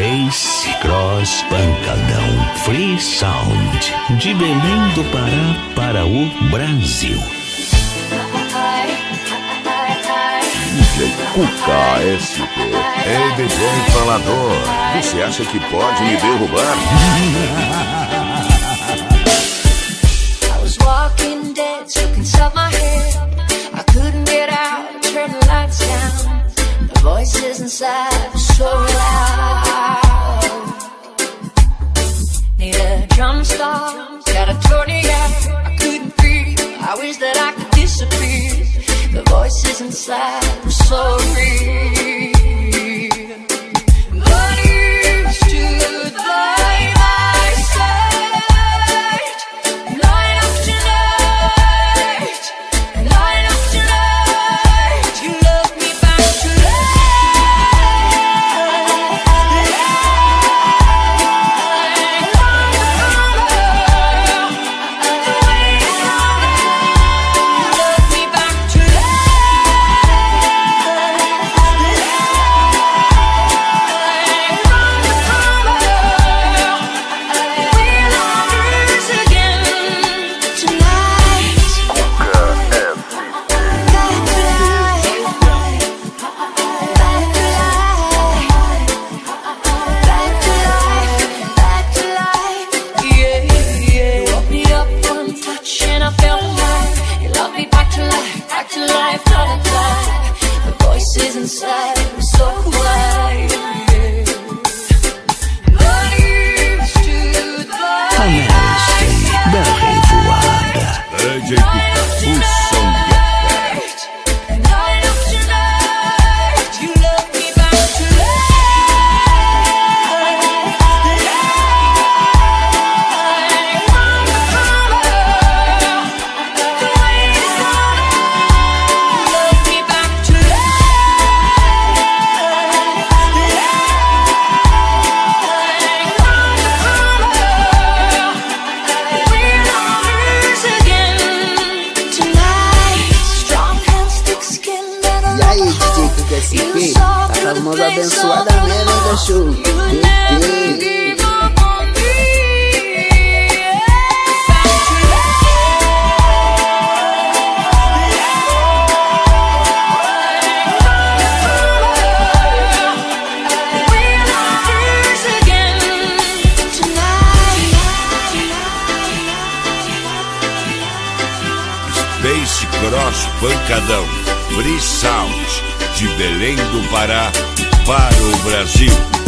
Bass Cross Pancadão Free Sound, de Belém do Pará para o Brasil. DJ Cuca SP. Ei, DJ falador, você acha que pode me derrubar? I was walking dead, took inside my head. I couldn't get out, turn the lights down. The voices inside were so loud. Need a drum stop, gotta turn it out. I couldn't breathe, I wish that I could disappear. The voices inside were so real. But you stood by my side, night after night, night after night. You loved me back to As mãos abençoadas mesmo, show. Bass Cross Pancadão Free Sound, de Belém do Pará para o Brasil.